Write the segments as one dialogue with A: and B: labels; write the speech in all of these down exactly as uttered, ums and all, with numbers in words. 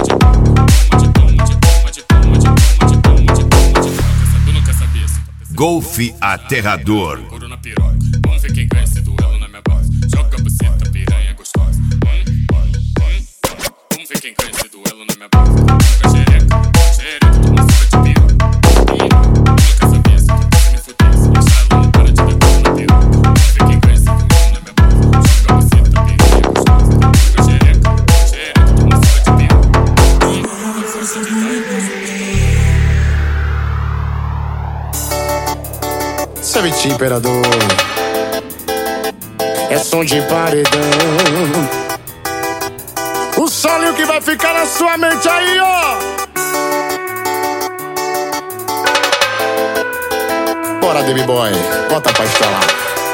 A: Golfe Aterrador.
B: Vamos ver quem ganha esse duelo na minha base. Joga a buceta, piranha gostosa. Vamos ver quem ganha esse duelo na minha base. Joga xereca, xereca, toma sopa de piroca. Nunca sabia se tu me fudesse. Deixa ela não para de dar na piroca. Vamos ver quem ganha esse duelo na minha base. Joga a buceta, piranha gostosa. Joga xereca, xereca, toma sopa de piroca. Nunca força de dar.
C: Savete Imperador, é som de paredão. O solo que vai ficar na sua mente aí, ó. Bora, Baby Boy, bota pra estourar.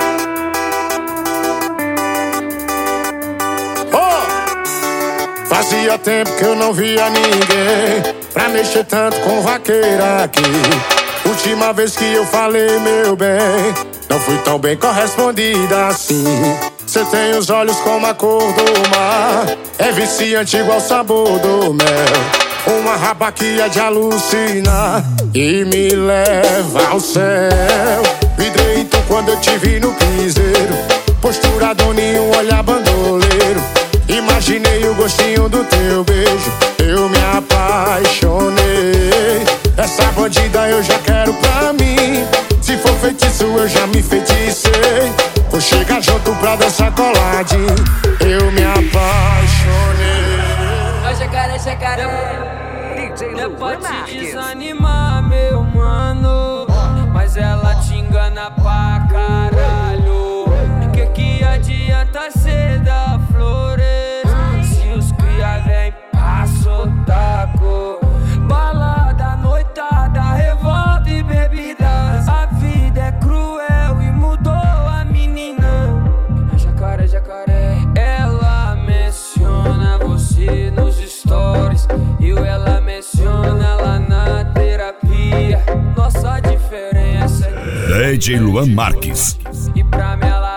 C: Oh! Fazia tempo que eu não via ninguém pra mexer tanto com vaqueira aqui. Última vez que eu falei, meu bem, não fui tão bem correspondida assim. Cê tem os olhos como a cor do mar, é viciante igual o sabor do mel. Uma raba que é de alucinar e me leva ao céu. Vidrei então quando eu te vi no piseiro, postura doninho, olhar bandoleiro. Imaginei o gostinho do teu beijo, eu me apaixonei. Essa bandida eu já quero pra mim. Se for feitiço eu já me feticei. Vou chegar junto pra dançar coladinho. Eu me apaixonei.
D: Ó jacaré, jacaré, não pode te desanimar, meu mano, mas ela te engana pra caralho. Que que adianta cê dar flores se os cria vem pra sotaco? Balada, noitada, revolta e bebidas. A vida é cruel e mudou a menina. Jacaré, jacaré, ela menciona você nos stories e ela menciona lá na terapia. Nossa diferença é
A: D J Luan Marques.
D: e pra mim ela